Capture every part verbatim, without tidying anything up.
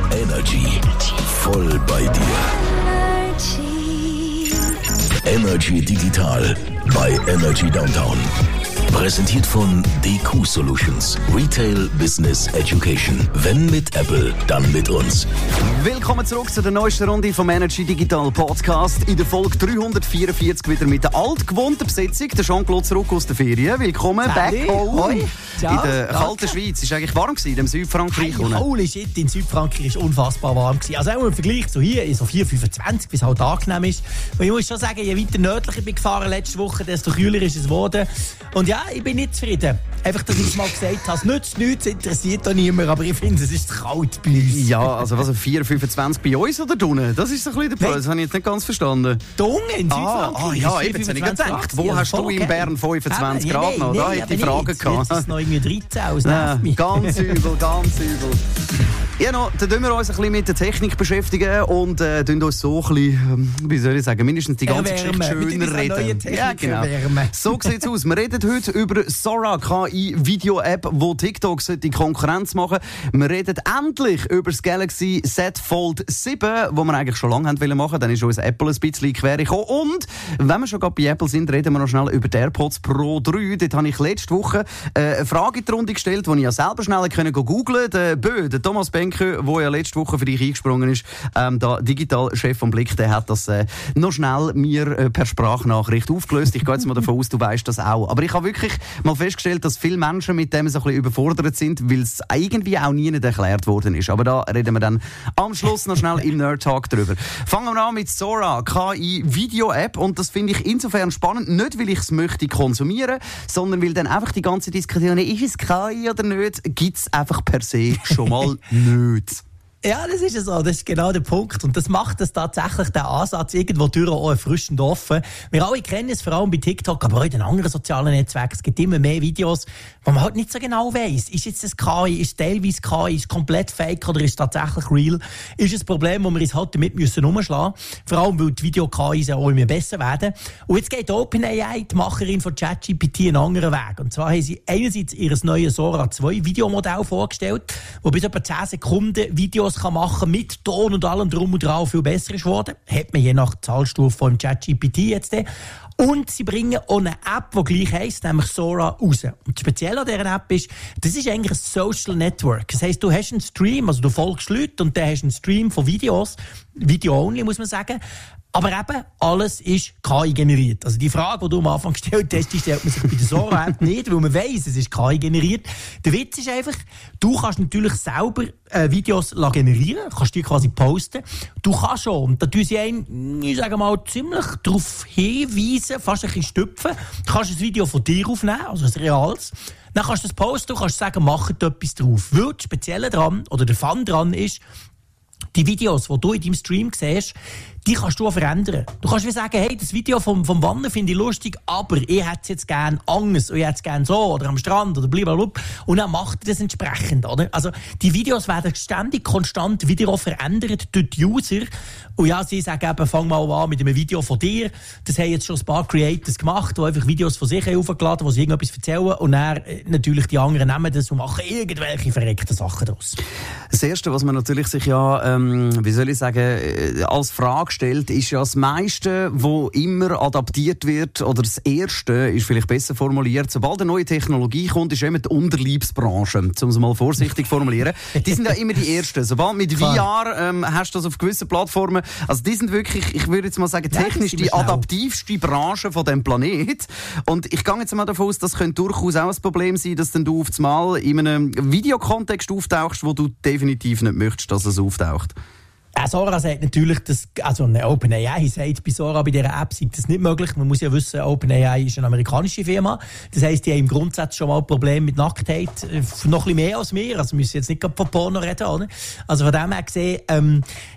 Energy. Voll bei dir. Energy Digital bei Energy Downtown. Präsentiert von D Q Solutions. Retail Business Education. Wenn mit Apple, dann mit uns. Willkommen zurück zu der neuesten Runde vom Energy Digital Podcast. In der Folge dreihundertvierundvierzig wieder mit der altgewohnten Besetzung. Der Jean-Claude zurück aus der Ferien. Willkommen back home. Hoi. Ciao. In der kalten Danke. Schweiz. Es war eigentlich warm gewesen, in Südfrankreich. Hey, holy shit, in Südfrankreich ist unfassbar warm gewesen. Also auch im Vergleich zu hier, so vier Komma fünfundzwanzig, bis es halt angenehm ist. Und ich muss schon sagen, je weiter nördlich ich bin gefahren letzte Woche, desto kühler ist es geworden. Und ja, ich bin nicht zufrieden. Einfach, dass ich es mal gesagt habe, es nützt nichts, interessiert auch niemand, aber ich finde, es ist kalt bei uns. Ja, also was, vier Komma fünfundzwanzig bei uns oder unten? Das ist so ein bisschen der Problem, das habe ich jetzt nicht ganz verstanden. Unten in Südfrankreich? Ah, ah ja, eben, jetzt habe ich gedacht, wo hast du in Bern fünfundzwanzig Grad nee, noch? Nee, da nee, hätte ich Fragen jetzt, gehabt. Jetzt ist es noch irgendwie dreizehn, aus ja, ganz übel, ganz übel. Ja, no, dann tun wir uns ein bisschen mit der Technik beschäftigen und äh, tun uns so ein bisschen, äh, wie soll ich sagen, mindestens die ganze Erwärmen. Geschichte schöner reden. Ja, genau. Erwärmen. So sieht es aus. Wir reden heute über Sora, K I-Video-App, die TikTok die Konkurrenz machen. Wir reden endlich über das Galaxy Z Fold sieben, das wir eigentlich schon lange machen wollten. Dann ist uns Apple ein bisschen quer gekommen. Und wenn wir schon gerade bei Apple sind, reden wir noch schnell über die AirPods Pro drei. Dort habe ich letzte Woche äh, eine Frage in die Runde gestellt, die ich ja selber schnell können googeln konnte. Der Bö, der Thomas Benke, der ja letzte Woche für dich eingesprungen ist, ähm, der Digital-Chef vom Blick, der hat das äh, noch schnell mir äh, per Sprachnachricht aufgelöst. Ich gehe jetzt mal davon aus, du weißt das auch. Aber ich habe wirklich mal festgestellt, dass viele Menschen mit dem so ein bisschen überfordert sind, weil es irgendwie auch nie nicht erklärt worden ist. Aber da reden wir dann am Schluss noch schnell im Nerd Talk drüber. Fangen wir an mit Sora, K I-Video-App. Und das finde ich insofern spannend, nicht weil ich es möchte konsumieren, sondern weil dann einfach die ganze Diskussion, ist es K I oder nicht, gibt es einfach per se schon mal nicht. Ja, das ist so. Das ist genau der Punkt. Und das macht das tatsächlich, den Ansatz irgendwo durch auch erfrischend offen. Wir alle kennen es, vor allem bei TikTok, aber auch in den anderen sozialen Netzwerken. Es gibt immer mehr Videos, wo man halt nicht so genau weiss, ist jetzt das K I, ist es teilweise K I, ist es komplett fake oder ist es tatsächlich real? Ist es ein Problem, wo wir uns halt damit müssen umschlagen müssen. Vor allem, weil die Video-K Is auch immer besser werden. Und jetzt geht OpenAI, die Macherin von ChatGPT, einen anderen Weg. Und zwar haben sie einerseits ihr neues Sora zwei Videomodell vorgestellt, wo bis etwa zehn Sekunden Videos kann machen mit Ton und allem drum und dran viel besser ist geworden. Hat man je nach Zahlstufe von ChatGPT jetzt. Und sie bringen auch eine App, die gleich heisst, nämlich Sora, raus. Und speziell an dieser App ist, das ist eigentlich ein Social Network. Das heisst, du hast einen Stream, also du folgst Leute und dann hast einen Stream von Videos, Video-only, muss man sagen. Aber eben, alles ist K I generiert. Also die Frage, die du am Anfang gestellt hast, die stellt man sich bei der Sora-App nicht, weil man weiss, es ist K I generiert. Der Witz ist einfach, du kannst natürlich selber äh, Videos generieren, kannst die quasi posten. Du kannst schon, und da tun sie einen, ich sage mal, ziemlich darauf hinweisen, fast ein bisschen stüpfen. Du kannst ein Video von dir aufnehmen, also ein reales. Dann kannst du das posten, du kannst sagen, mach etwas drauf. Weil das Spezielle dran, oder der Fun dran ist, die Videos, die du in deinem Stream siehst, die kannst du auch verändern. Du kannst wie sagen, hey, das Video vom, vom Wandern finde ich lustig, aber ich hätte es jetzt gerne anders, und ich hätte es gerne so, oder am Strand, oder blablabla. Und dann macht er das entsprechend, oder? Also, die Videos werden ständig, konstant wieder auch verändert durch die User. Und ja, sie sagen eben, fang mal an mit einem Video von dir. Das haben jetzt schon ein paar Creators gemacht, die einfach Videos von sich aufgeladen haben, wo sie irgendetwas erzählen. Und dann äh, natürlich die anderen nehmen das und machen irgendwelche verreckten Sachen daraus. Das Erste, was man natürlich sich ja, ähm, wie soll ich sagen, äh, als Frage stellt, ist ja das meiste, wo immer adaptiert wird, oder das Erste ist vielleicht besser formuliert, sobald eine neue Technologie kommt, ist immer die Unterliebsbranche, um es mal vorsichtig zu formulieren. Die sind ja immer die Ersten. Sobald mit V R ähm, hast du das auf gewissen Plattformen, also die sind wirklich, ich würde jetzt mal sagen, technisch ja, die adaptivste Branche von diesem Planet. Und ich gehe jetzt mal davon aus, das könnte durchaus auch ein Problem sein, dass dann du auf einmal in einem Videokontext auftauchst, wo du definitiv nicht möchtest, dass es auftaucht. Äh, Sora sagt natürlich, dass, also eine OpenAI sagt bei Sora, bei dieser App sei das nicht möglich. Man muss ja wissen, OpenAI ist eine amerikanische Firma. Das heisst, die haben im Grundsatz schon mal Probleme mit Nacktheit. Noch ein bisschen mehr als wir. Also wir müssen jetzt nicht von Porno reden, oder? Also von dem her gesehen, ähm,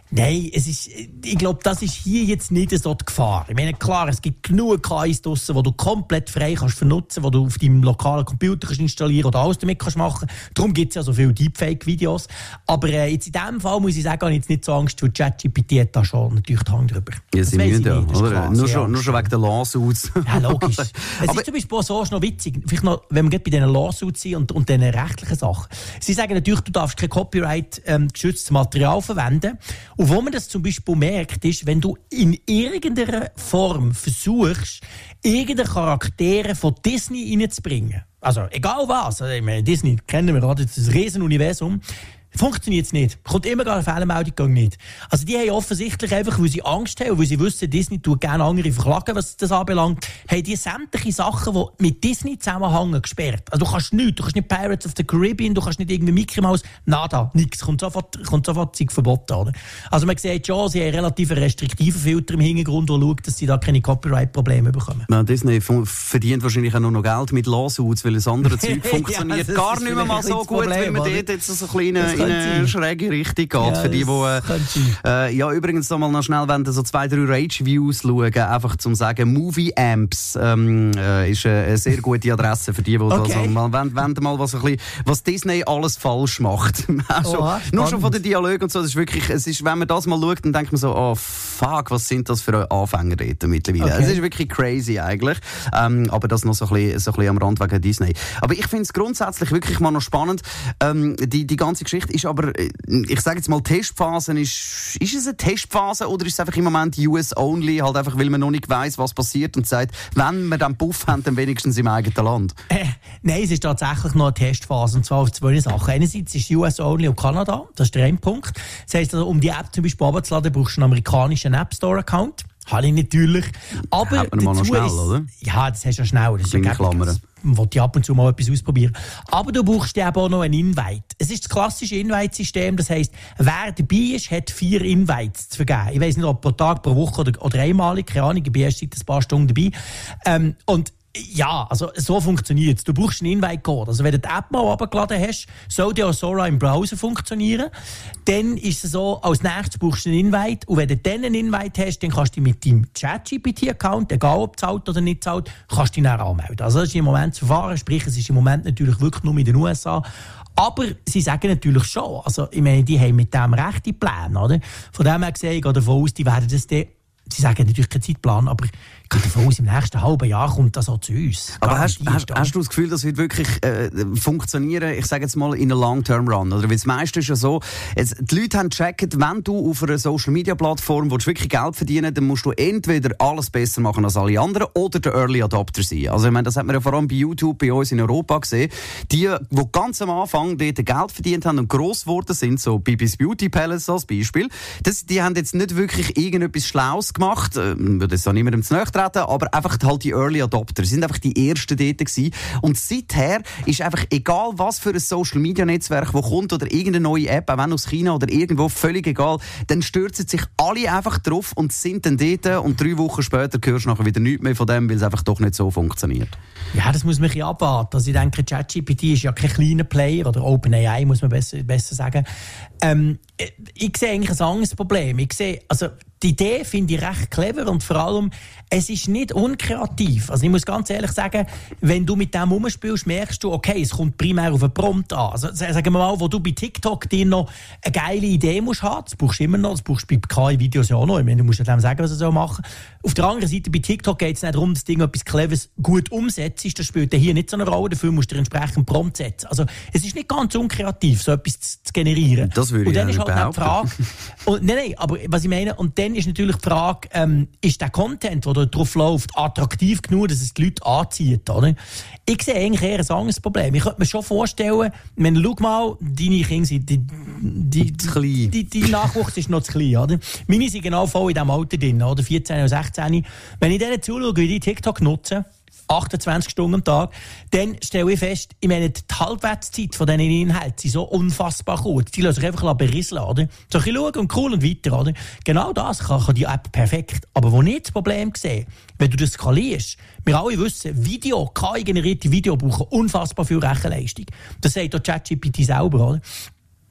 Nein, es ist, ich glaube, das ist hier jetzt nicht so die Gefahr. Ich meine, klar, es gibt genug K Is draussen, die du komplett frei kannst vernutzen, die du auf deinem lokalen Computer kannst installieren oder alles damit kannst machen. Darum gibt es ja so viele Deepfake-Videos. Aber äh, jetzt in diesem Fall muss ich sagen, habe ich jetzt nicht so Angst, weil ChatGPT hat da schon natürlich die Hand drüber. Ja, sie müssen ja, oder? Nur schon, nur schon wegen der Lawsuits. Ja, logisch. Es aber ist zum Beispiel so, ist noch witzig, vielleicht noch, wenn wir bei diesen Lawsuits sind und, und diesen rechtlichen Sachen. Sie sagen natürlich, du darfst kein Copyright ähm, geschütztes Material verwenden. Und wo man das zum Beispiel merkt, ist, wenn du in irgendeiner Form versuchst, irgendeine Charaktere von Disney reinzubringen. Also, egal was. Also, ich meine, Disney kennen wir gerade, das ist ein Riesenuniversum. Funktioniert es nicht. Kommt immer gar eine Fehlermeldung, geht nicht. Also die haben offensichtlich einfach, weil sie Angst haben, weil sie wissen, Disney tut gerne andere verklagen, was das anbelangt, haben die sämtliche Sachen, die mit Disney zusammenhängen, gesperrt. Also du kannst nichts, du kannst nicht Pirates of the Caribbean, du kannst nicht irgendwie Mickey Mouse, nada, nichts. Kommt sofort, kommt sofort Zeug verboten, oder? Also man sieht schon, sie haben relativ restriktiven Filter im Hintergrund, der schaut, dass sie da keine Copyright-Probleme bekommen. Ja, Disney verdient wahrscheinlich auch noch Geld mit Lawsuits, weil das andere Zeug funktioniert ja, gar nicht mehr mal so gut, Problem, wie man dort jetzt so kleine in eine schräge Richtung geht. Ja, für die, die äh, ja, übrigens noch mal noch schnell, wenn du so zwei, drei Rage-Views schauen, einfach zum sagen, Movie Amps ähm, äh, ist eine sehr gute Adresse für die, die okay. also, mal, wenn, wenn mal was, ein bisschen, was Disney alles falsch macht. also, Oha, nur schon von den Dialogen und so, das ist wirklich, es ist, wenn man das mal schaut, dann denkt man so, oh fuck, was sind das für Anfänger dort mittlerweile. Okay. Es ist wirklich crazy eigentlich, ähm, aber das noch so ein bisschen, so ein bisschen am Rand wegen Disney. Aber ich finde es grundsätzlich wirklich mal noch spannend, ähm, die, die ganze Geschichte ist aber, ich sage jetzt mal, Testphasen, ist, ist es eine Testphase oder ist es einfach im Moment U S-only, halt einfach, weil man noch nicht weiss, was passiert und sagt, wenn wir dann Puff haben, dann wenigstens im eigenen Land? Äh, nein, es ist tatsächlich noch eine Testphase, und zwar auf zwei Sachen. Einerseits ist U S-only und Kanada, das ist der eine Punkt. Das heisst, also, um die App zum Beispiel runterzuladen, brauchst du einen amerikanischen App Store-Account. Habe ich natürlich. Aber hat man mal noch schnell, ist, oder? Ja, das hast du ja schnell. Das ist ja Klammern. Wollte ich ab und zu mal etwas ausprobieren. Aber du brauchst eben auch noch einen Invite. Es ist das klassische Invite-System. Das heisst, wer dabei ist, hat vier Invites zu vergeben. Ich weiss nicht, ob pro Tag, pro Woche oder, oder einmalig. Keine Ahnung, ich bin erst seit ein paar Stunden dabei. Ähm, und ja, also so funktioniert es. Du brauchst einen Invite-Code. Also wenn du die App mal runtergeladen hast, soll die auch Sora im Browser funktionieren. Dann ist es so, als nächstes brauchst du einen Invite. Und wenn du dann einen Invite hast, dann kannst du dich mit deinem ChatGPT-Account, egal ob zahlt oder nicht zahlt, kannst du dich dann anmelden. Also das ist im Moment das Verfahren. Sprich, es ist im Moment natürlich wirklich nur in den U S A. Aber sie sagen natürlich schon, also ich meine, die haben mit dem rechte Pläne, oder? Von dem her gesehen, ich gehe davon aus, die werden das dann, sie sagen natürlich keinen Zeitplan, aber ich gehe davon aus, im nächsten halben Jahr kommt das auch zu uns. Aber hast, hast, hast du das Gefühl, das wird wirklich äh, funktionieren, ich sage jetzt mal, in einem Long-Term-Run? Oder? Weil das meiste ist ja so, jetzt, die Leute haben gecheckt, wenn du auf einer Social-Media-Plattform wirklich Geld verdienen willst, dann musst du entweder alles besser machen als alle anderen oder der Early Adopter sein. Also ich meine, das hat man ja vor allem bei YouTube, bei uns in Europa gesehen. Die, die ganz am Anfang dort Geld verdient haben und gross geworden sind, so Bibis Beauty Palace als Beispiel, das, die haben jetzt nicht wirklich irgendetwas Schlaues gemacht, ich würde jetzt auch niemandem zu nahe treten, aber einfach halt die Early Adopter. Sie sind einfach die Ersten dort gewesen. Und seither ist einfach egal, was für ein Social-Media-Netzwerk, das kommt oder irgendeine neue App, auch wenn aus China oder irgendwo, völlig egal, dann stürzen sich alle einfach drauf und sind dann dort und drei Wochen später hörst du nachher wieder nichts mehr von dem, weil es einfach doch nicht so funktioniert. Ja, das muss man ein abwarten. Also ich denke, ChatGPT ist ja kein kleiner Player, oder OpenAI muss man besser, besser sagen. Ähm, ich sehe eigentlich ein anderes Problem. Ich sehe, also die Idee finde ich recht clever und vor allem, es ist nicht unkreativ. Also ich muss ganz ehrlich sagen, wenn du mit dem rumspielst, merkst du, okay, es kommt primär auf einen Prompt an. Also sagen wir mal, wo du bei TikTok dir noch eine geile Idee musst haben, das brauchst du immer noch, das brauchst du bei K I-Videos ja auch noch. Ich meine, du musst dem sagen, was er machen soll. Auf der anderen Seite, bei TikTok geht es nicht darum, dass du etwas Cleveres gut umsetzt. Das spielt hier nicht so eine Rolle, dafür musst du dir entsprechend Prompt setzen. Also es ist nicht ganz unkreativ, so etwas zu, zu generieren. Das würde und dann ich ist halt behaupten. Die Frage, und, nein, nein, aber was ich meine, und dann ist natürlich die Frage, ähm, ist der Content, der da drauf läuft, attraktiv genug, dass es die Leute anzieht, oder? Ich sehe eigentlich eher ein anderes Problem. Ich könnte mir schon vorstellen, wenn, schau mal, deine Kinder sind, die, die, die, die, die Nachwuchs ist noch zu klein, oder? Meine sind genau voll in diesem Alter drin, oder? vierzehn oder sechzehn. Wenn ich denen zuschaue, wie die TikTok nutzen, achtundzwanzig Stunden am Tag, dann stelle ich fest, ich meine, die Halbwertszeit von diesen Inhalten sind so unfassbar kurz. Die lassen sich einfach berieseln, oder? So ein bisschen schauen und cool und weiter, oder? Genau das kann, kann die App perfekt. Aber wo nicht das Problem sehe, wenn du das skalierst, wir alle wissen, Video, K I-generierte Video brauchen unfassbar viel Rechenleistung. Das sagt auch ChatGPT selber, oder?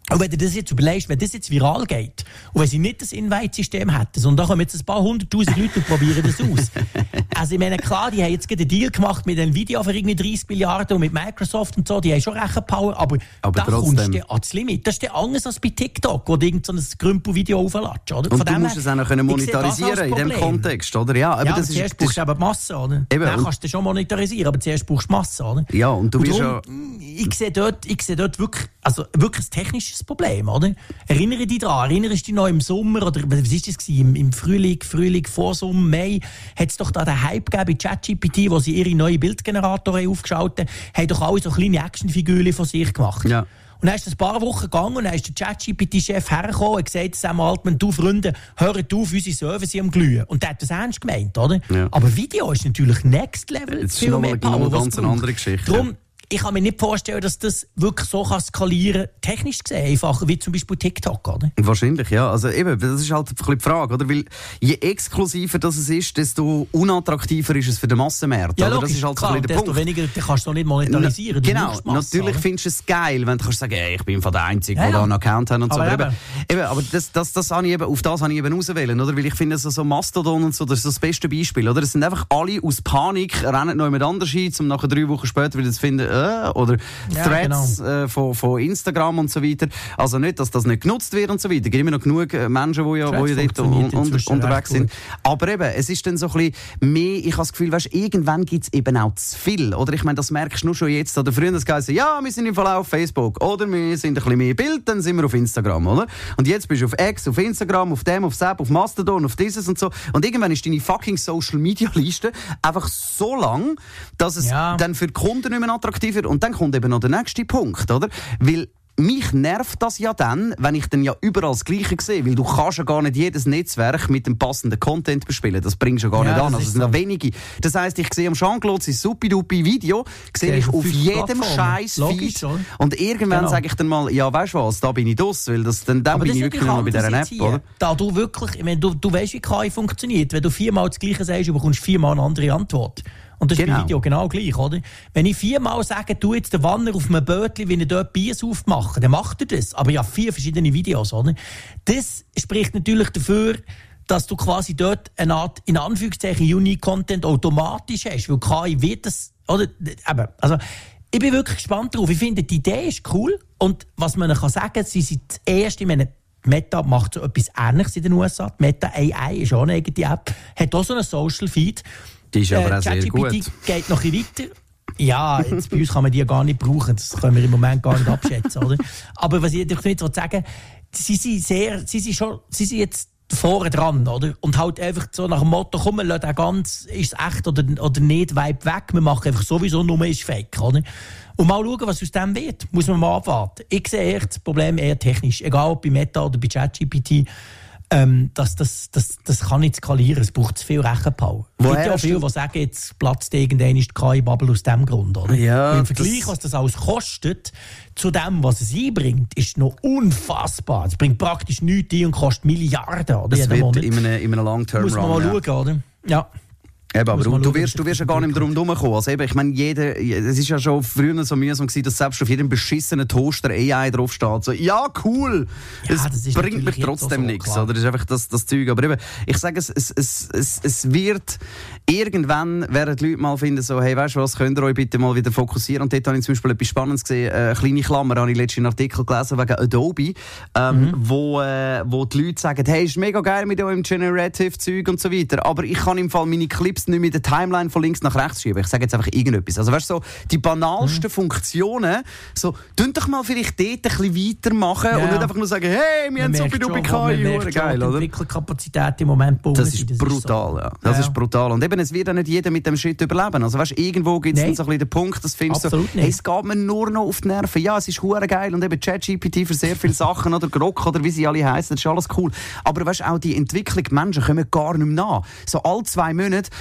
Und wenn du das jetzt überlegst, wenn das jetzt viral geht, und wenn sie nicht das Invite-System hätten, sondern da kommen jetzt ein paar hunderttausend Leute und probieren das aus. Also ich meine, klar, die haben jetzt gerade einen Deal gemacht mit Nvidia für irgendwie dreißig Milliarden und mit Microsoft und so, die haben schon Rechenpower, aber, aber da kommst du ans Limit. Das ist ja anders als bei TikTok, wo du irgend so ein Grümpo-Video aufladest, oder? Und Von du musst her, es auch noch können monetarisieren in dem Kontext, oder? Ja, aber ja, das aber zuerst ist, brauchst du eben die Masse, oder? Eben, dann kannst du schon monetarisieren, aber zuerst brauchst du die Masse, oder? Ja, und du wirst ja... Ich sehe dort, ich sehe dort wirklich, also wirklich ein technisches Problem, oder? Erinnere dich daran, erinnerst du dich noch im Sommer, oder was war das, im, im Frühling, Frühling, Vorsommer, Mai, hat es doch da den Hype gegeben bei ChatGPT, wo sie ihre neuen Bildgeneratoren aufgeschaltet haben, haben doch alle so kleine Actionfigürchen von sich gemacht. Ja. Und dann ist es ein paar Wochen gegangen und dann ist der ChatGPT-Chef hergekommen und gesagt, Sam Altman, du Freunde, hört auf, unsere Server sind am Glühen. Und der hat das ernst gemeint, oder? Ja. Aber Video ist natürlich Next Level. Das ist nochmal eine ganz andere Geschichte. Drum, ich kann mir nicht vorstellen, dass das wirklich so kann skalieren kann, technisch gesehen, einfacher, wie zum Beispiel TikTok, oder? Wahrscheinlich, ja. Also eben, das ist halt ein bisschen die Frage, oder? Weil je exklusiver das es ist, desto unattraktiver ist es für den Massenmarkt. Ja, oder? Logisch, das ist halt klar, so ein bisschen der desto Punkt. weniger kannst du noch nicht monetarisieren. Na, genau, Masse, natürlich oder? findest du es geil, wenn du kannst sagen, hey, ich bin von der Einzige, ja, der ja. da einen Account hat und so. Aber, aber, eben. Eben, aber das, das, das habe ich eben, auf das habe ich eben auswählen, oder? Weil ich finde, so, so Mastodon und so, das ist das beste Beispiel, oder? Es sind einfach alle aus Panik, rennen noch jemand anders hin, um nachher drei Wochen später wieder zu finden, äh, oder Ja, Threads genau. äh, von, von Instagram und so weiter. Also nicht, dass das nicht genutzt wird und so weiter. Es gibt immer noch genug äh, Menschen, die ja, wo ja dort un, un, unterwegs sind. Aber eben, es ist dann so ein bisschen mehr, ich habe das Gefühl, weißt, irgendwann gibt es eben auch zu viel. Oder ich meine, das merkst du nur schon jetzt. Oder früher das geheißen, ja, wir sind im Fall auch auf Facebook. Oder wir sind ein bisschen mehr Bild, dann sind wir auf Instagram, oder? Und jetzt bist du auf X, auf Instagram, auf dem, auf Snap, auf Mastodon, auf dieses und so. Und irgendwann ist deine fucking Social-Media-Liste einfach so lang, dass es ja. dann für die Kunden nicht mehr attraktiv wird. Und dann kommt eben noch der nächste Punkt, oder? Weil mich nervt das ja dann, wenn ich dann ja überall das Gleiche sehe, weil du kannst ja gar nicht jedes Netzwerk mit dem passenden Content bespielen. Das bringst du ja gar ja, nicht an. Also es sind so. noch wenige. Das heisst, ich sehe am Jean-Claude sein Supi-Dupi-Video, sehe ich auf jedem scheiß Feed. Und irgendwann genau. sage ich dann mal, ja, weißt du was, da bin ich draus, weil das, dann, dann bin ich wirklich noch bei dieser App, oder? Da du wirklich, ich meine, du, du weißt, wie K I funktioniert. Wenn du viermal das Gleiche sagst, bekommst du viermal eine andere Antwort. Und das ist genau. Beim Video genau gleich, oder? Wenn ich viermal sage, du jetzt den Wanner auf einem Bötli, wie er dort Biers aufmacht, dann macht er das. Aber ja, vier verschiedene Videos, oder? Das spricht natürlich dafür, dass du quasi dort eine Art, in Anführungszeichen, Unique Content automatisch hast. Weil K I wird das, oder? Eben, also, ich bin wirklich gespannt drauf. Ich finde, die Idee ist cool. Und was man kann sagen, sie sind das erste, ich meine, Meta macht so etwas Ähnliches in den U S A. Meta A I ist auch eine eigene App, hat auch so einen Social Feed. Die ist aber äh, auch sehr ChatGPT gut. Geht noch ein bisschen weiter. Ja, jetzt bei uns kann man die gar nicht brauchen. Das können wir im Moment gar nicht abschätzen, oder? Aber was ich nicht sagen, sie sind sehr, sie sind schon, sie sind jetzt vorne dran, oder? Und halt einfach so nach dem Motto, komm, wir lassen den ganz, ist es echt oder, oder nicht, Vibe weg. Wir machen einfach sowieso nur, ist fake, oder? Und mal schauen, was aus dem wird. Muss man mal abwarten. Ich sehe echt das Problem eher technisch. Egal ob bei Meta oder bei ChatGPT. Ähm, das, das, das, das kann nicht skalieren, es braucht zu viel Rechenpower. Es gibt ja auch viele, die sagen, jetzt platzt irgendwann die K I-Bubble aus dem Grund. Oder? Ja, im Vergleich, was das alles kostet, zu dem, was es einbringt, ist noch unfassbar. Es bringt praktisch nichts ein und kostet Milliarden. Oder? Das wird in einem, in einem Long-Term-Run. Muss man mal ja. schauen, oder? Ja. Eben, aber du, du, wirst, du wirst ja gar nicht drum herumkommen. Also eben, ich meine, jeder, es ist ja schon früher so mühsam gewesen, dass selbst auf jedem beschissenen Toaster A I draufsteht. So, ja, cool! Ja, es bringt mich trotzdem so, nichts. Oder? Das ist einfach das, das Zeug. Aber eben, ich sage, es, es, es, es, es wird irgendwann, werden die Leute mal finden, so, hey, weißt du was, könnt ihr euch bitte mal wieder fokussieren? Und dort habe ich zum Beispiel etwas Spannendes gesehen. Eine kleine Klammer habe ich letztens einen Artikel gelesen wegen Adobe, ähm, mhm. wo, äh, wo die Leute sagen, hey, ist mega geil mit eurem Generative-Zeug und so weiter. Aber ich kann im Fall meine Clips nicht mit der Timeline von links nach rechts schieben. Ich sage jetzt einfach irgendetwas. Also weißt du, so, die banalsten mhm. Funktionen, so, tun doch mal vielleicht dort ein bisschen weitermachen ja. und nicht einfach nur sagen, hey, wir haben so viel K I, geil, oder? Die Entwicklungskapazität im Moment bauen. Das ist das brutal, ist so. ja. Das ja. ist brutal. Und eben, es wird auch nicht jeder mit dem Shit überleben. Also weißt, irgendwo gibt es dann so ein bisschen den Punkt, dass findest so, hey, es geht mir nur noch auf die Nerven. Ja, es ist hure geil und eben ChatGPT für sehr viele Sachen oder Grok oder wie sie alle heißen, das ist alles cool. Aber weißt, auch die Entwicklung, Menschen kommen gar nicht mehr nach. So alle zwei Monate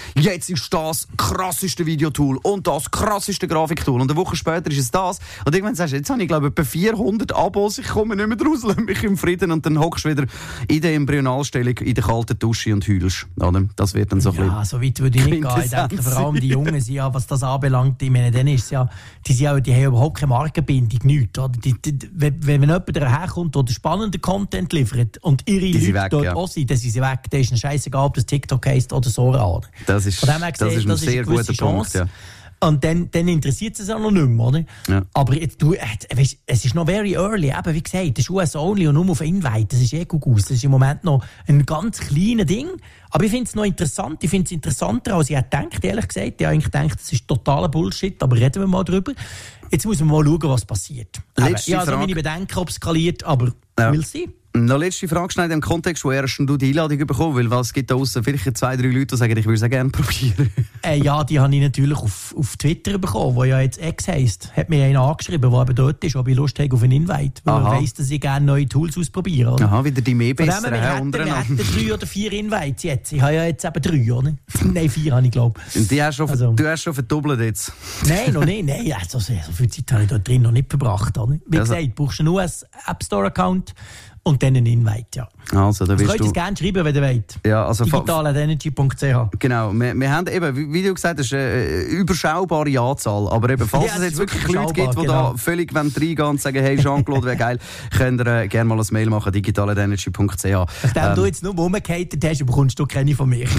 jetzt ist das krasseste Videotool und das krasseste Grafiktool. Und eine Woche später ist es das. Und irgendwann sagst du, jetzt habe ich glaube ich etwa vierhundert Abos, ich komme nicht mehr raus, lass mich im Frieden. Und dann hockst du wieder in der Embryonalstellung, in der kalten Dusche und heulst. Oder? Das wird dann so ein Ja, so weit würde ich nicht gehen. Ich denke, vor allem die Jungen sind ja, was das anbelangt, ich meine, dann ist ja, die, sind ja, die haben überhaupt keine Markenbindung, nichts. Oder? Die, die, wenn, wenn jemand daherkommt, der spannenden Content liefert und ihre die Leute weg, dort ja. auch sind, dann sind sie weg. Da ist es scheißegal, ob das TikTok heisst oder Sora. Das ist, Von dem her gesehen, das ist ein das sehr ist eine guter Punkt. Ja. Und dann, dann interessiert es auch noch nicht mehr, oder? Ja. Aber jetzt, du, weißt, es ist noch very early, eben, wie gesagt, das ist U S-only und nur auf Invite, das ist eh gut aus. Das ist im Moment noch ein ganz kleines Ding. Aber ich finde es noch interessant, ich finde es interessanter, als ich gedacht, ehrlich gesagt. Ich habe eigentlich gedacht, das ist totaler Bullshit, aber reden wir mal drüber. Jetzt muss man mal schauen, was passiert. Ich habe also meine Bedenken, ob es skaliert, aber ja. will sie. Noch letzte Frage schnell in dem Kontext, wo erst du die Einladung bekommen, weil was gibt da aussen vielleicht zwei, drei Leute, die sagen, ich würde es auch gerne probieren. äh, ja, die habe ich natürlich auf, auf Twitter bekommen, wo ja jetzt X heisst. Hat mir einer angeschrieben, der eben dort ist, ob ich Lust habe auf einen Invite, weil Aha. er weiss, dass ich gerne neue Tools ausprobiere. Oder? Aha, wieder die mehr besseren. Wir hätten, wir hätten drei oder vier Invites jetzt. Ich habe ja jetzt eben drei, oder? Nein, vier habe ich, glaube ich. Und die hast du, schon, also, du hast schon verdoppelt jetzt? Nein, noch nicht. Nein, also, so viel Zeit habe ich da drin noch nicht verbracht. Oder? Wie also. gesagt, du brauchst einen U S-App Store-Account. Und dann ein Invite, ja. Also, da willst du es gerne schreiben, wenn ihr wollt. Ja, also digital at energy punkt c h. Genau, wir, wir haben eben, wie du gesagt hast, eine überschaubare Anzahl. Aber eben, falls ja, es jetzt wirklich Leute gibt, die genau. da völlig reingehen und sagen, hey Jean-Claude, wäre geil, könnt ihr äh, gerne mal ein Mail machen, digital at energy punkt c h. Nachdem ähm, du jetzt nur rumgehatet hast, bekommst du keine von mir.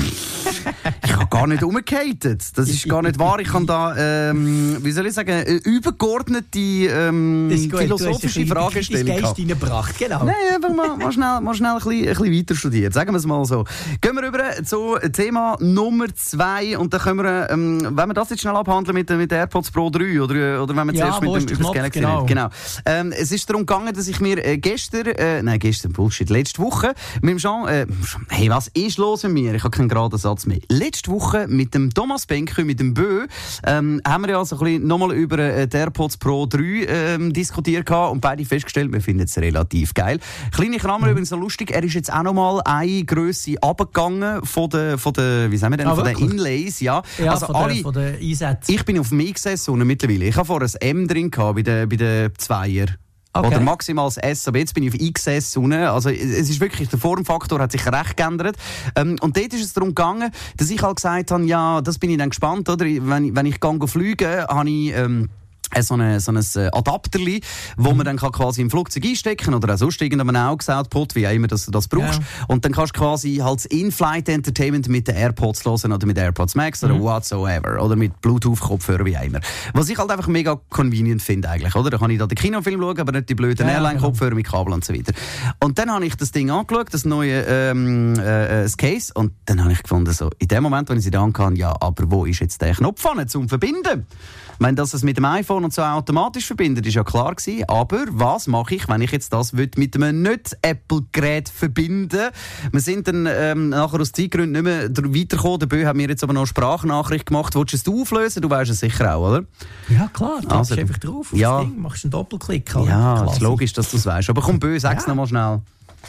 Ich habe gar nicht umgehatet. Das ist gar nicht wahr. Ich habe da, ähm, wie soll ich sagen, übergeordnete ähm, philosophische Fragestellungen gehabt. Genau. Nein, einfach mal, mal schnell, mal schnell ein, bisschen, ein bisschen weiter studieren. Sagen wir es mal so. Gehen wir rüber zu Thema Nummer zwei. Und dann können wir, ähm, wenn wir das jetzt schnell abhandeln mit, mit der AirPods Pro drei oder, oder wenn wir ja, zuerst mit dem über das Galaxy genau. reden. Genau. Ähm, es ist darum gegangen, dass ich mir äh, gestern, äh, nein, gestern, Bullshit, letzte Woche mit dem Jean, äh, hey, was ist los mit mir? Ich habe keinen geraden Satz mehr. Letzte Woche mit dem Thomas Benke, mit dem Bö, ähm, haben wir ja so ein bisschen nochmal über äh, die AirPods Pro drei ähm, diskutiert gehabt und beide festgestellt, wir finden es relativ geil. Kleine Klammer mhm. übrigens noch lustig, er ist jetzt auch noch mal eine Grösse runtergegangen von den, von den, wie sagen wir denn, ah, von den Inlays, ja. Ja, also von, alle, der, von den Einsätzen. Ich bin auf dem X S mittlerweile. Ich habe vorher ein M drin gehabt bei den, bei den Zweier. Okay. Oder maximal das S, aber jetzt bin ich auf X S unten. Also es ist wirklich, der Formfaktor hat sich recht geändert. Ähm, und dort ist es darum gegangen, dass ich halt gesagt habe, ja, das bin ich dann gespannt, oder? Wenn, wenn ich gehe fliegen, habe ich, ähm, so ein, so ein Adapterli, wo man dann kann quasi im Flugzeug einstecken oder auch sonst irgendeinem Augs-Output, wie auch immer das, du das brauchst. Ja. Und dann kannst du quasi halt das In-Flight Entertainment mit den AirPods hören oder mit AirPods Max mhm. oder whatsoever. Oder mit Bluetooth-Kopfhörer, wie auch immer. Was ich halt einfach mega convenient finde eigentlich, oder? Da kann ich da den Kinofilm schauen, aber nicht die blöden ja, Airline-Kopfhörer mit Kabel und so weiter. Und dann habe ich das Ding angeschaut, das neue ähm, äh, das Case, und dann habe ich gefunden, so, in dem Moment, wenn ich sie da kann, ja, aber wo ist jetzt der Knopf an, zum Verbinden? Wenn das es mit dem iPhone und so automatisch verbindet, ist ja klar gewesen. Aber was mache ich, wenn ich jetzt das mit einem Nicht-Apple-Gerät verbinden? Wir sind dann ähm, nachher aus Zeitgründen nicht mehr weitergekommen. Der Bö hat mir jetzt aber noch eine Sprachnachricht gemacht. Willst du es auflösen? Du weißt es sicher auch, oder? Ja, klar. Du also, einfach drauf auf ja. das Ding, machst einen Doppelklick. Oder? Ja, es ist logisch, dass du es weißt. Aber komm, Bö, sag's ja. noch mal schnell.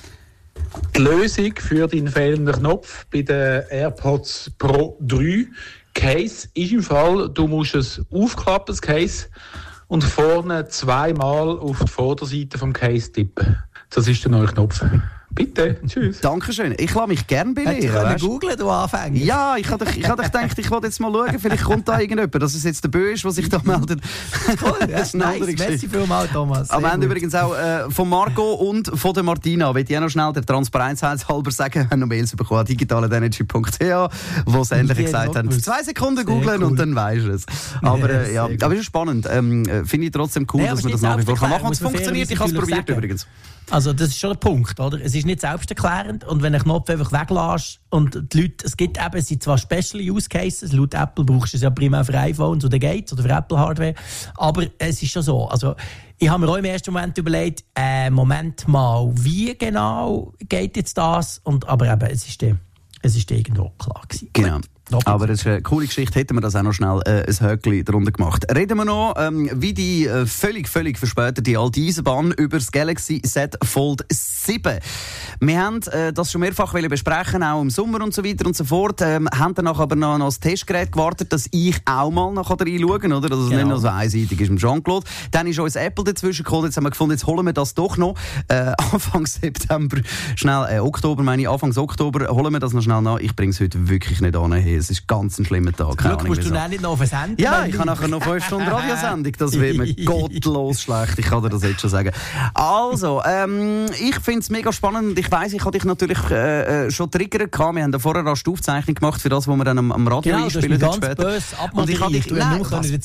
Die Lösung für deinen fehlenden Knopf bei den AirPods Pro drei Case ist im Fall, du musst es aufklappen, das Case, und vorne zweimal auf die Vorderseite vom Case tippen. Das ist der neue Knopf. Bitte, tschüss. Dankeschön. Ich lasse mich gerne belehren. Hättest du googeln, du Anfänger? Ja, ich habe ich hab gedacht, ich wollte jetzt mal schauen, vielleicht kommt da irgendjemand, dass es jetzt der Bö ist, der sich da meldet. Cool, ja, das ist nice. Merci vielmals, Thomas. Am Ende übrigens auch äh, von Marco und von der Martina. Ich auch noch schnell der Transparenz halber sagen, wir haben noch Mails bekommen, digital at energy punkt c h, wo sie endlich gesagt haben, zwei Sekunden googeln cool. und dann weisst du es. Aber äh, ja, aber es ist spannend. Ähm, Finde ich trotzdem cool, nee, dass man das nach wie vor machen kann. Und es funktioniert, ich habe es probiert sagen. übrigens. Also das ist schon der Punkt, oder? Es ist nicht selbsterklärend, und wenn du den Knopf einfach weglässt und die Leute, es gibt eben, es sind zwar Special Use Cases, laut Apple brauchst du es ja primär für iPhones oder Gates oder für Apple Hardware, aber es ist schon so, also ich habe mir auch im ersten Moment überlegt, äh, Moment mal, wie genau geht jetzt das? Und, aber eben, es ist, es ist irgendwo klar gewesen. Genau. Aber das ist eine coole Geschichte, hätten wir das auch noch schnell äh, ein Höckli darunter gemacht. Reden wir noch, ähm, wie die äh, völlig, völlig verspätete alte Eisenbahn über das Galaxy Z Fold sieben. Wir haben äh, das schon mehrfach besprechen, auch im Sommer und so weiter und so fort. Ähm, haben danach aber noch, noch das Testgerät gewartet, dass ich auch mal noch reinschauen kann, oder? Dass es genau. nicht nur so einseitig ist mit Jean-Claude. Dann ist uns Apple dazwischen gekommen. Jetzt haben wir gefunden, jetzt holen wir das doch noch. Äh, Anfang September, schnell, äh, Oktober meine ich, Anfang Oktober holen wir das noch schnell nach. Ich bringe es heute wirklich nicht an. Hey, es ist ganz ein schlimmer Tag. Glück musst du dann nicht noch auf eine Sendung. Ja, ich habe nachher noch fünf Stunden Radiosendung. Das wird mir gottlos schlecht. Ich kann dir das jetzt schon sagen. Also, ähm, ich finde es mega spannend. Ich weiss, ich habe dich natürlich äh, schon triggert gehabt. Wir haben da vorher eine Aufzeichnung gemacht für das, was wir dann am, am Radio genau, einspielen. Ganz böse und ich habe dich, nein,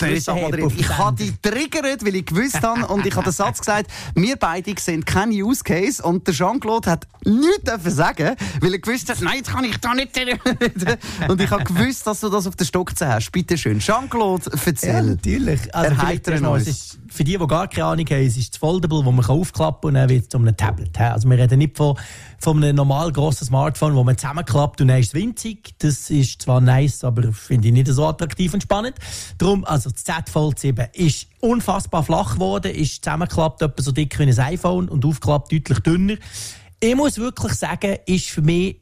ich habe dich triggert, weil ich gewusst habe und ich habe den Satz gesagt, wir beide sehen kein Use Case und der Jean-Claude hat nichts dürfen sagen, weil er gewusst hat, nein, jetzt kann ich da nicht. Und ich habe gewusst, dass du das auf der Stocke hast. Bitte schön. Jean-Claude, erzähl. Ja, natürlich. Also noch, es ist, für die, die gar keine Ahnung haben, es ist das Foldable, das man aufklappen kann und dann wird es um ein Tablet. Also wir reden nicht von, von einem normal grossen Smartphone, das man zusammenklappt und dann ist es winzig. Das ist zwar nice, aber finde ich nicht so attraktiv und spannend. Darum, also das Z Fold sieben ist unfassbar flach geworden, ist zusammengeklappt etwa so dick wie ein iPhone und aufgeklappt deutlich dünner. Ich muss wirklich sagen, ist für mich,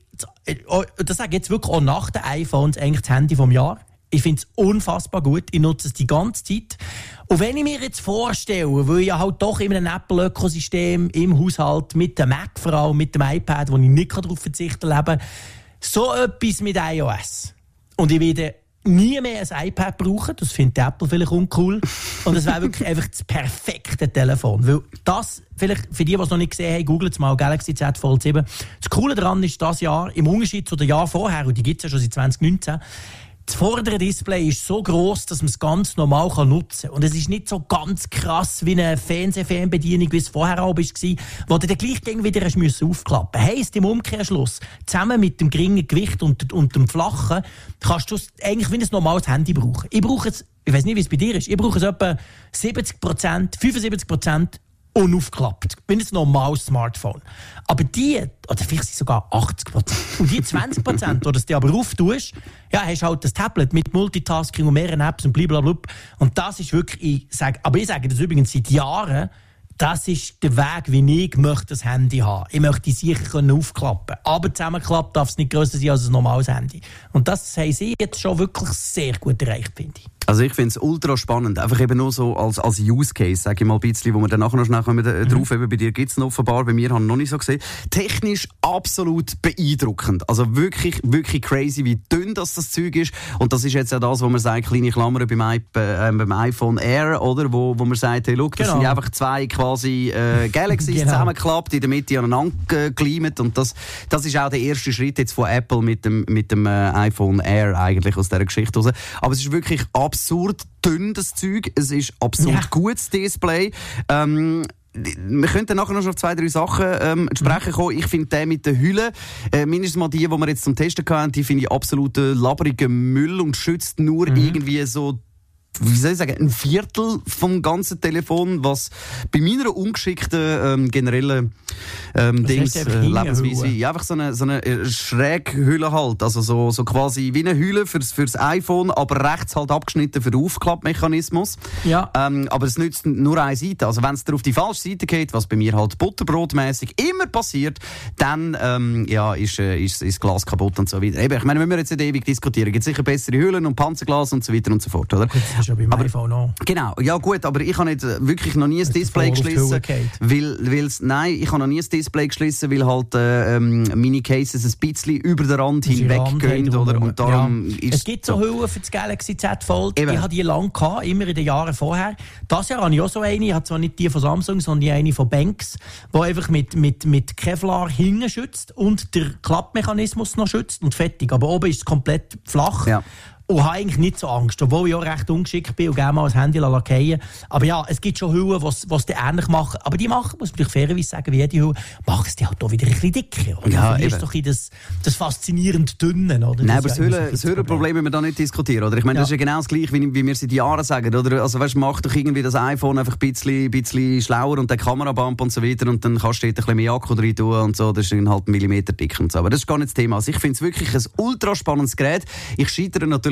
das sage ich jetzt wirklich auch nach den iPhones, eigentlich das Handy vom Jahr. Ich finde es unfassbar gut. Ich nutze es die ganze Zeit. Und wenn ich mir jetzt vorstelle, weil ich ja halt doch in einem Apple-Ökosystem im Haushalt mit dem Mac, vor allem mit dem iPad, wo ich nicht darauf verzichten kann, lebe, so etwas mit iOS. Und ich werde nie mehr ein iPad brauchen. Das findet Apple vielleicht uncool. Und es wäre wirklich einfach das perfekte Telefon. Weil das, vielleicht für die, die es noch nicht gesehen haben, googelt es mal Galaxy Z Fold sieben. Das Coole daran ist, das Jahr, im Unterschied zu den Jahren vorher, und die gibt es ja schon seit zwanzig neunzehn, das vordere Display ist so gross, dass man es ganz normal nutzen kann. Und es ist nicht so ganz krass wie eine Fernseh-Fernbedienung, wie es vorher auch war, wo du dann gleich wieder aufklappen musst. Heisst im Umkehrschluss, zusammen mit dem geringen Gewicht und, und dem flachen, kannst du es eigentlich wie ein normales Handy brauchen. Ich brauche es, ich weiss nicht, wie es bei dir ist, ich brauche es etwa siebzig Prozent, fünfundsiebzig Prozent unaufgeklappt. Wie ein normales Smartphone. Aber die, oder vielleicht sogar achtzig Prozent. Und die zwanzig Prozent, die du dir aber auftust, ja, hast halt das Tablet mit Multitasking und mehreren Apps und blablabla. Und das ist wirklich, ich sage, aber ich sage das übrigens seit Jahren, das ist der Weg, wie ich möchte das Handy haben. Ich möchte die sicher aufklappen. Aber zusammenklappt darf es nicht grösser sein als ein normales Handy. Und das haben sie jetzt schon wirklich sehr gut erreicht, finde ich. Also ich finde es ultra spannend, einfach eben nur so als, als Use Case, sage ich mal ein bisschen, wo wir dann nachher noch schnell kommen, äh, drauf, eben bei dir gibt es offenbar, bei mir habe ich noch nicht so gesehen. Technisch absolut beeindruckend, also wirklich, wirklich crazy, wie dünn das, das Zeug ist und das ist jetzt ja das, wo man sagt, kleine Klammern beim, äh, beim iPhone Air, oder, wo, wo man sagt, hey, look, das genau. sind einfach zwei quasi äh, Galaxies genau. zusammengeklappt, in der Mitte aneinander gekleimt und das, das ist auch der erste Schritt jetzt von Apple mit dem, mit dem äh, iPhone Air eigentlich aus dieser Geschichte raus. Aber es ist wirklich absurd dünn, das Zeug. Es ist absurd ja. gutes Display. Ähm, wir könnten nachher noch auf zwei, drei Sachen ähm, zu sprechen kommen. Ich finde den mit den Hüllen, äh, mindestens mal die, die wir jetzt zum Testen hatten, die finde ich absolut äh, labbrigen Müll und schützt nur mhm. irgendwie so, wie soll ich sagen, ein Viertel vom ganzen Telefon, was bei meiner ungeschickten ähm, generellen ähm, Dings, äh, Lebensweise, ja, einfach so eine, so eine Schräghülle halt, also so, so quasi wie eine Hülle fürs, fürs iPhone, aber rechts halt abgeschnitten für den Aufklappmechanismus. Ja. Ähm, aber es nützt nur eine Seite, also wenn es dir auf die falsche Seite geht, was bei mir halt butterbrotmäßig immer passiert, dann ähm, ja, ist, äh, ist, ist das Glas kaputt und so weiter. Eben, ich meine, wenn wir jetzt nicht ewig diskutieren, gibt es sicher bessere Hüllen und Panzerglas und so weiter und so fort, oder? Das ist ja beim aber, iPhone auch. Genau, ja gut, aber ich habe nicht, wirklich noch nie ein Display geschlissen, weil, weil's, nein, ich habe noch nie ein Display geschlissen, weil halt äh, ähm, meine Cases ein bisschen über den Rand hinweg gehen, oder? Und darum ja. ist es gibt so Hüllen für das Galaxy Z Fold, Eben. Ich hatte die lange gehabt, immer in den Jahren vorher. Das Jahr habe ich auch so eine, ich habe zwar nicht die von Samsung, sondern eine von Banks, die einfach mit, mit, mit Kevlar hinten schützt und der Klappmechanismus noch schützt und fertig. Aber oben ist es komplett flach. Ja. Und habe eigentlich nicht so Angst, obwohl ich auch recht ungeschickt bin und gerne mal das Handy lackieren. Aber ja, es gibt schon Hüllen, die es ähnlich machen. Aber die machen, muss man fairerweise sagen, wie jede Hülle, machen es die halt auch wieder ein bisschen dicker. Oder? Ja, das ist doch das, das faszinierend Dünne. Oder? Nein, aber das, ja das Hüllenproblem müssen wir da nicht diskutieren. Oder? Ich meine, ja. das ist ja genau das Gleiche, wie, wie wir seit Jahren sagen. Oder? Also, weißt, mach doch irgendwie das iPhone einfach ein bisschen, bisschen schlauer und der Kamerabump und so weiter und dann kannst du dort ein bisschen mehr Akku rein tun und so. Das ist dann halt ein Millimeter dick und so. Aber das ist gar nicht das Thema. Also, ich finde es wirklich ein ultra spannendes Gerät. Ich scheitere natürlich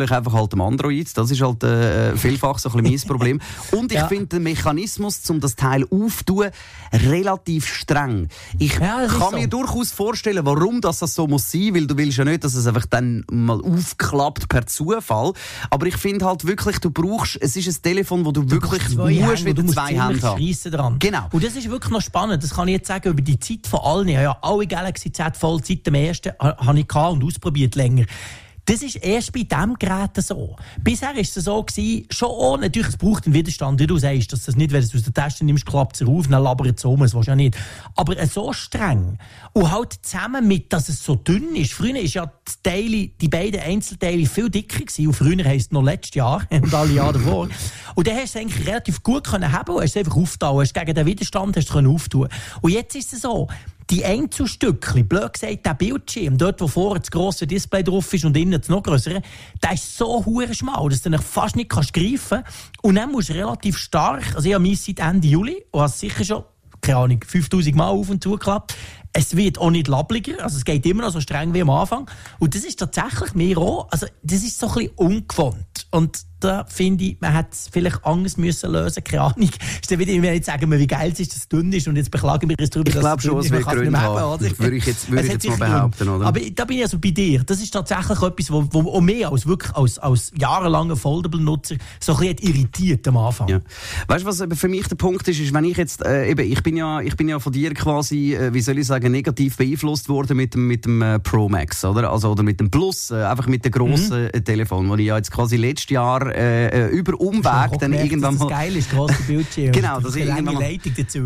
ich einfach halt dem Android. Das ist halt äh, vielfach so ein bisschen mein Problem. Und ich ja. finde den Mechanismus, um das Teil aufzutun, relativ streng. Ich ja, kann mir so. durchaus vorstellen, warum das so muss sein, weil du willst ja nicht, dass es einfach dann mal aufklappt per Zufall. Aber ich finde halt wirklich, du brauchst, es ist ein Telefon, wo du, du wirklich musst wieder zwei Hände haben. Dran. Genau. Und das ist wirklich noch spannend. Das kann ich jetzt sagen über die Zeit von allen. Ich habe ja alle Galaxy Z Fold seit dem ersten habe ich gehabt und ausprobiert länger. Das ist erst bei diesem Gerät so. Bisher war es so gewesen, schon ohne, natürlich, es braucht einen Widerstand, wie du sagst, dass das nicht, wenn du es aus der Tasche nimmst, klappt es auf, dann labert es um, das willst du ja nicht. Aber so streng. Und halt zusammen mit, dass es so dünn ist. Früher war ja die, Teile, die beiden Einzelteile viel dicker gewesen, und früher heisst es noch letztes Jahr und alle Jahre davor. Und dann hast du es eigentlich relativ gut können haben und hast es einfach aufgetan. Hast gegen den Widerstand hast du es auftun. Und jetzt ist es so, die Einzelstückchen, blöd gesagt, der Bildschirm, dort wo vorne das grosse Display drauf ist und innen das noch grössere, der ist so hure schmal, dass du dich fast nicht kannst greifen kannst. Und dann musst du relativ stark, also ich habe meins seit Ende Juli und habe es sicher schon, keine Ahnung, fünftausend Mal auf und zu geklappt. Es wird auch nicht labbliger, also es geht immer noch so streng wie am Anfang. Und das ist tatsächlich mir auch, also das ist so ein bisschen ungewohnt. Und da finde ich, man hätte es vielleicht anders müssen lösen, keine Ahnung. Ist dann wieder, wenn jetzt sagen wir, wie geil es ist, dass es dünn ist und jetzt beklagen wir uns darüber, ich dass glaub, es dünn ist. Ich glaube schon, es wird Gründe haben. Haben, würde ich jetzt, würde ich jetzt mal behaupten, oder? Aber da bin ich also bei dir. Das ist tatsächlich etwas, wo, wo auch mehr als wirklich als, als jahrelanger Foldable-Nutzer so ein bisschen irritiert am Anfang. Ja. Weißt du, was für mich der Punkt ist, ist, wenn ich jetzt, äh, eben, ich bin ja, ich bin ja von dir quasi, äh, wie soll ich sagen, negativ beeinflusst worden mit dem, mit dem äh, Pro Max, oder? Also, oder mit dem Plus, äh, einfach mit dem grossen mhm. äh, Telefon, wo ich ja jetzt quasi letztes Jahr äh, über Umweg dann gemerkt, irgendwann mal... Das geil ist, grosse Bildschirm. Genau, dass ich irgendwann mal Leitung dazu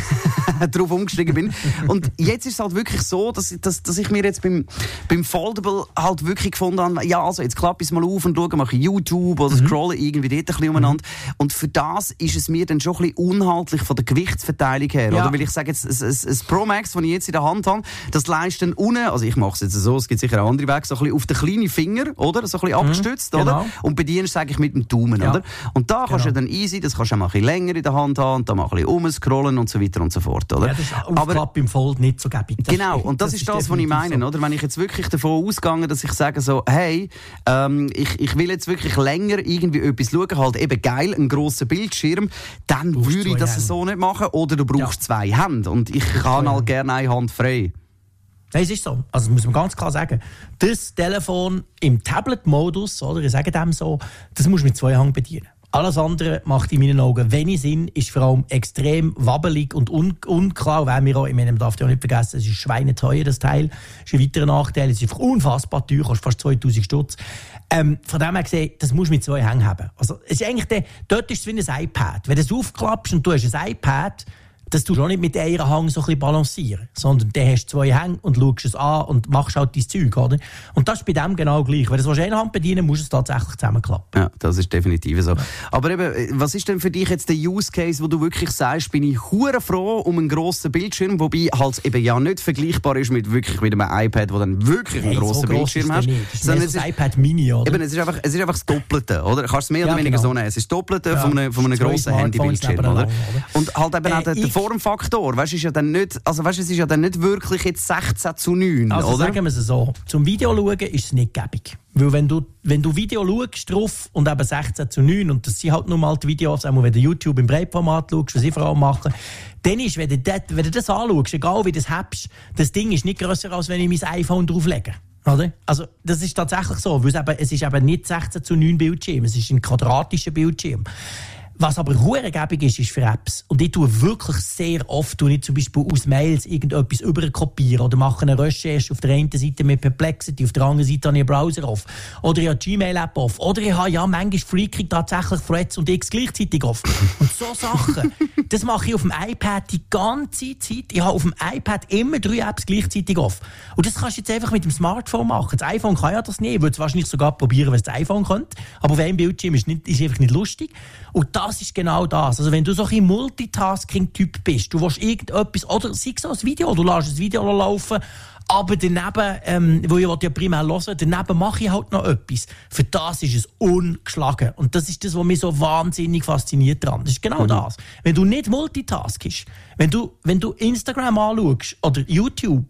ja. drauf umgestiegen bin. Und jetzt ist es halt wirklich so, dass, dass, dass ich mir jetzt beim, beim Foldable halt wirklich gefunden habe, ja, also jetzt klappe ich es mal auf und schaue, mache YouTube oder mhm. scrolle irgendwie dort ein bisschen umeinander. Mhm. Und für das ist es mir dann schon ein bisschen unhaltlich von der Gewichtsverteilung her. Ja. Oder? Weil ich sage jetzt, ein Pro Max, das ich jetzt in der Hand habe, das leistet dann unten, also ich mache es jetzt so, es gibt sicher auch andere Wege, so ein bisschen auf den kleinen Finger, oder? So ein bisschen abgestützt, mhm. oder? Genau. Und bedienst, sage ich, mit dem Daumen, ja. oder? Und da kannst genau. du dann easy, das kannst du auch mal ein bisschen länger in der Hand haben und da mal ein bisschen umscrollen und so weiter und so fort, oder? Ja, das ist aber im Fold nicht so gäbig. Genau, und das, das ist das, was ich meine, so. Oder? Wenn ich jetzt wirklich davon ausgehe, dass ich sage so, hey, ähm, ich, ich will jetzt wirklich länger irgendwie etwas schauen, halt eben geil, einen grossen Bildschirm, dann würde ich das Hände. so nicht machen, oder du brauchst ja. zwei Hände und ich kann halt gerne eine Hand frei. Nein, es ist so. Also, das muss man ganz klar sagen. Das Telefon im Tablet-Modus, oder, ich sage dem so, das musst du mit zwei Händen bedienen. Alles andere macht in meinen Augen wenig Sinn, ist vor allem extrem wabbelig und un- unklar. Weil wir auch, ich meine, man darf ja auch nicht vergessen, es ist schweineteuer, das Teil. Das ist ein weiterer Nachteil. Es ist einfach unfassbar teuer, kostet fast zweitausend Stutz. Ähm, von dem her gesehen, das musst du mit zwei Händen haben. Also, es ist eigentlich der, dort ist es wie ein iPad. Wenn du es aufklappst und du hast ein iPad, das tust du auch nicht mit einer Hand so ein bisschen balancieren, sondern dann hast du zwei Hände und schaust es an und machst halt dein Zeug, oder? Und das ist bei dem genau gleich. Wenn du es eine Hand bedienen musst, musst du es tatsächlich zusammenklappen. Ja, das ist definitiv so. Aber eben, was ist denn für dich jetzt der Use Case, wo du wirklich sagst, bin ich hure froh um einen grossen Bildschirm, wobei halt eben ja nicht vergleichbar ist mit wirklich mit einem iPad, wo dann wirklich einen hey, grossen so Bildschirm hast. Das ist mehr so das iPad Mini, oder? Eben, es ist einfach, es ist einfach das Doppelte, oder? Kannst es mehr ja, oder weniger genau. so nehmen. Es ist das Doppelte ja, von einem, von einem grossen Handybildschirm, oder? oder? Und halt eben äh, auch der, der Formfaktor. Weißt, ist ja dann nicht, also weißt, es ist ja dann nicht wirklich jetzt sechzehn zu neun, also oder? Sagen wir es so, zum Video schauen ist es nicht gäbig. Weil wenn du, wenn du Video schaust drauf und eben sechzehn zu neun, und das sind halt nur mal die Videos, auch wenn du YouTube im Breitformat schaust, was ich vor allem mache, dann ist, wenn du das, wenn du das anschaust, egal wie du das hast, das Ding ist nicht grösser, als wenn ich mein iPhone drauflege. Oder? Also, das ist tatsächlich so, weil es, eben, es ist eben nicht sechzehn zu neun Bildschirm, es ist ein quadratischer Bildschirm. Was aber hurengebig ist, ist für Apps. Und ich tue wirklich sehr oft, tue ich zum Beispiel aus Mails irgendetwas überkopieren oder mache eine Recherche auf der einen Seite mit Perplexity, auf der anderen Seite habe ich einen Browser auf. Oder ich habe die Gmail-App auf. Oder ich habe ja manchmal freakig tatsächlich Threads und X gleichzeitig auf. Und so Sachen, das mache ich auf dem iPad die ganze Zeit. Ich habe auf dem iPad immer drei Apps gleichzeitig auf. Und das kannst du jetzt einfach mit dem Smartphone machen. Das iPhone kann ja das nicht. Ich würde es wahrscheinlich sogar probieren, wenn es das iPhone könnte. Aber auf einem Bildschirm ist es ist einfach nicht lustig. Und das ist genau das. Also wenn du so ein Multitasking-Typ bist, du willst irgendetwas, oder sei es so ein Video, du lässt ein Video laufen, aber daneben, ähm, wo ich ja primär hören, daneben mache ich halt noch etwas. Für das ist es ungeschlagen. Und das ist das, was mich so wahnsinnig fasziniert daran. Das ist genau mhm. das. Wenn du nicht multitaskst, wenn du, wenn du Instagram anschaust oder YouTube,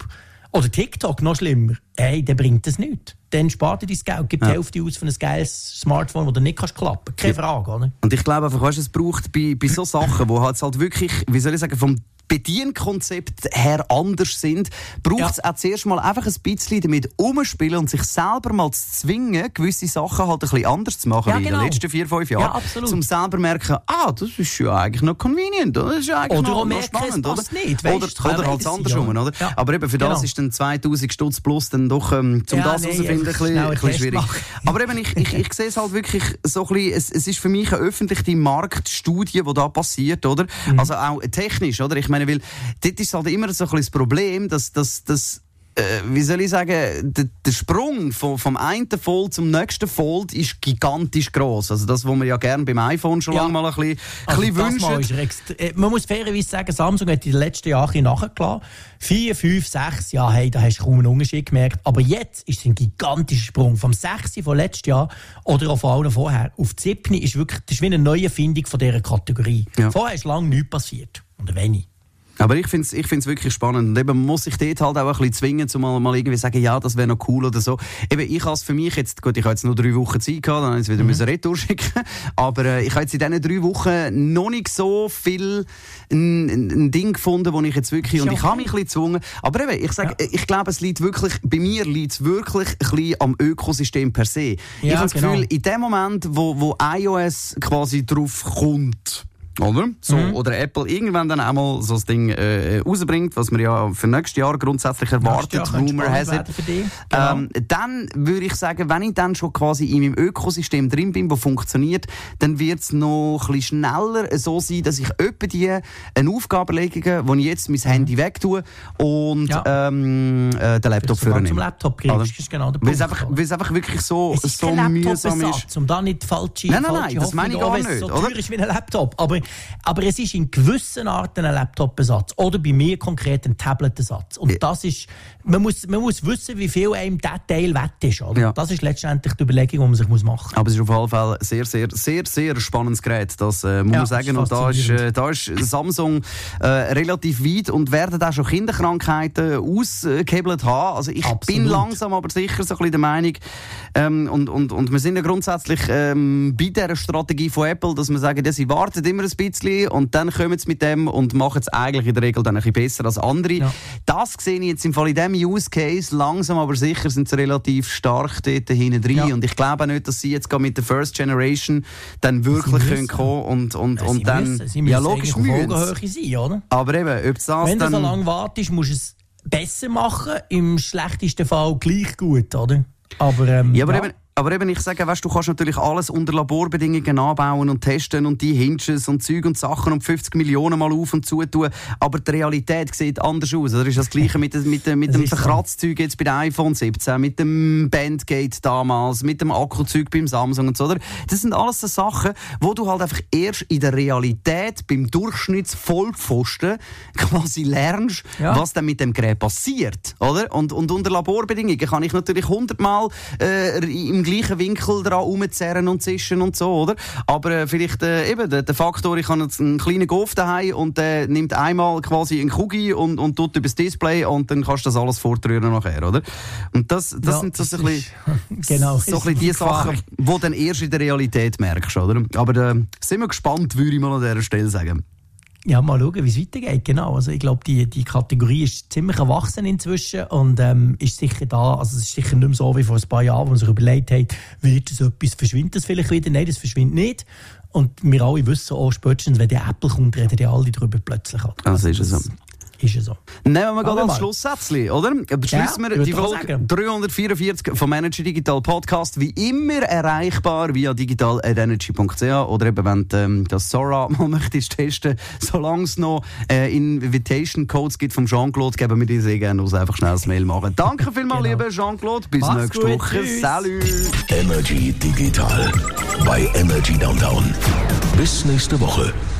Oder TikTok, noch schlimmer. Hey, der bringt das nicht. Dann spart er dein Geld, gibt ja. die Hälfte aus für ein geiles Smartphone, das du nicht kannst klappen. Keine Frage, oder? Und ich glaube einfach, weißt, es braucht bei, bei so Sachen, wo halt, halt wirklich, wie soll ich sagen, vom Bedienkonzept her anders sind, braucht es ja. auch zuerst mal einfach ein bisschen damit umspielen und sich selber mal zu zwingen, gewisse Sachen halt ein bisschen anders zu machen, ja, wie genau. in den letzten vier, fünf Jahren. Ja, absolut. Um selber zu merken, ah, das ist ja eigentlich noch convenient, oder? Das ist ja eigentlich oder noch, noch spannend, oder? Nicht, weißt, oder oder halt andersrum, oder? oder? Ja. Aber eben, für das genau. ist dann zweitausend Stutz plus dann doch, ähm, um ja, das nee, herauszufinden, ein bisschen, ein bisschen schwierig. Aber eben, ich, ich, ich sehe es halt wirklich so ein bisschen, es, es ist für mich eine öffentliche Marktstudie, die da passiert, oder? Mhm. Also auch technisch, oder? Ich meine, weil, dort ist halt immer so ein bisschen das Problem, dass, dass, dass äh, wie soll ich sagen, der, der Sprung vom, vom einen Fold zum nächsten Fold ist gigantisch gross. Also das, was man ja gerne beim iPhone schon ja. lange mal ein bisschen, also ein bisschen wünscht. Man muss fairerweise sagen, Samsung hat in den letzten Jahren nachgelassen. Vier, fünf, sechs, ja, hey, da hast du kaum einen Unterschied gemerkt. Aber jetzt ist es ein gigantischer Sprung. Vom sechs von letztes Jahr oder auch von allen vorher auf die sieben ist wirklich, das ist wie eine neue Findung von dieser Kategorie. Ja. Vorher ist lange nichts passiert. Oder wenig. Aber ich finde es ich find's wirklich spannend. Und eben, man muss sich dort halt auch ein bisschen zwingen, um mal, mal irgendwie sagen, ja, das wäre noch cool oder so. Eben, ich habe es für mich jetzt, gut, ich habe jetzt nur drei Wochen Zeit gehabt, dann habe ich es wieder mhm. retour schicken. Aber äh, ich habe jetzt in diesen drei Wochen noch nicht so viel ein, ein, ein Ding gefunden, wo ich jetzt wirklich, und ich habe mich ein bisschen gezwungen. Aber eben, ich sage, ja. ich glaube, es liegt wirklich, bei mir liegt es wirklich ein bisschen am Ökosystem per se. Ja, ich habe das genau. Gefühl, in dem Moment, wo, wo iOS quasi drauf kommt, oder? So, mhm. Oder Apple irgendwann dann einmal so das Ding äh, rausbringt, was man ja für nächstes Jahr grundsätzlich erwartet, Rumor has it. Genau. Ähm, dann würde ich sagen, wenn ich dann schon quasi in meinem Ökosystem drin bin, das funktioniert, dann wird es noch ein bisschen schneller so sein, dass ich etwa die eine Aufgabe lege, wo ich jetzt mein Handy wegtue und ja. ähm, äh, den Laptop führen zum Laptop greifst, ist genau der Punkt. Weil es einfach, weil es einfach wirklich so, es ist so mühsam ist. Um da nicht falsche, nein, nein, falsche nein, das meine ich gar nicht. So teuer ist wie ein Laptop. Aber Aber es ist in gewissen Arten ein Laptop-Ersatz. Oder bei mir konkret ein Tablet-Ersatz. Und ja. das ist, man muss, man muss wissen, wie viel einem dieser Teil wert ist. Oder? Ja. Das ist letztendlich die Überlegung, die man sich machen muss. Aber es ist auf jeden Fall ein sehr, sehr, sehr, sehr spannendes Gerät. Das äh, muss ja, man sagen. Und da ist, äh, da ist Samsung äh, relativ weit und werden auch schon Kinderkrankheiten ausgehebelt haben. Also ich Absolut. bin langsam aber sicher so ein bisschen der Meinung, ähm, und, und, und wir sind ja grundsätzlich ähm, bei dieser Strategie von Apple, dass wir sagen, ja, sie warten immer ein bisschen und dann kommen sie mit dem und machen es eigentlich in der Regel dann ein bisschen besser als andere. Ja. Das sehe ich jetzt im Fall in diesem Use Case. Langsam aber sicher sind sie relativ stark dort hinten drin. Ja. Und ich glaube nicht, dass sie jetzt mit der First Generation dann wirklich können kommen und, und, ja, und dann... Müssen. Sie müssen ja, logisch auf Augenhöhe sein, oder? Aber eben, ob das Wenn dann... du so lange wartest, musst du es besser machen. Im schlechtesten Fall gleich gut, oder? Aber, ähm, ja, aber ja. eben... Aber eben, ich sage, weißt, du kannst natürlich alles unter Laborbedingungen anbauen und testen und die Hinges und Zeug und Sachen und fünfzig Millionen mal auf und zu tun. Aber die Realität sieht anders aus. Das ist das Gleiche mit, mit, mit dem Verkratzzeug jetzt bei der iPhone siebzehn, mit dem Bandgate damals, mit dem Akkuzeug beim Samsung und so. Oder? Das sind alles so Sachen, wo du halt einfach erst in der Realität beim Durchschnittsvollpfosten quasi lernst, ja. was dann mit dem Gerät passiert. Oder? Und, und unter Laborbedingungen kann ich natürlich hundertmal äh, im gleichen Winkel dran rumzerren und zischen und so, oder? Aber äh, vielleicht äh, eben der, der Faktor, ich habe jetzt einen kleinen Golf daheim und der äh, nimmt einmal quasi einen Kugel und, und tut übers Display und dann kannst du das alles fortrühren nachher, oder? Und das, das ja, sind so, das ein bisschen, genau, so ein bisschen die Sachen, die du dann erst in der Realität merkst, oder? Aber äh, sind wir gespannt, würde ich mal an dieser Stelle sagen. Ja, mal schauen, wie es weitergeht, genau. Also ich glaube, die, die Kategorie ist ziemlich erwachsen inzwischen und ähm, ist sicher da, also es ist sicher nicht mehr so wie vor ein paar Jahren, wo man sich überlegt hat, wird das etwas, verschwindet das vielleicht wieder? Nein, das verschwindet nicht. Und wir alle wissen auch, spätestens wenn der Apple kommt, reden die alle darüber plötzlich. Also, also ist es so. Ist ja so. Nehmen wir gerade das Schlusssätzchen, oder? Beschließen ja, wir die Folge dreihundertvierundvierzig vom Energy Digital Podcast wie immer erreichbar via digital at energy punkt c h oder eben, wenn du ähm, das Sora mal möchtest testen, solange es noch äh, Invitation Codes gibt vom Jean-Claude, geben wir dir sehr gerne aus, einfach schnell das Mail machen. Danke vielmals, genau. lieber Jean-Claude. Bis Mach's nächste gut, Woche. Tschüss. Salut. Energy Digital bei Energy Downtown. Bis nächste Woche.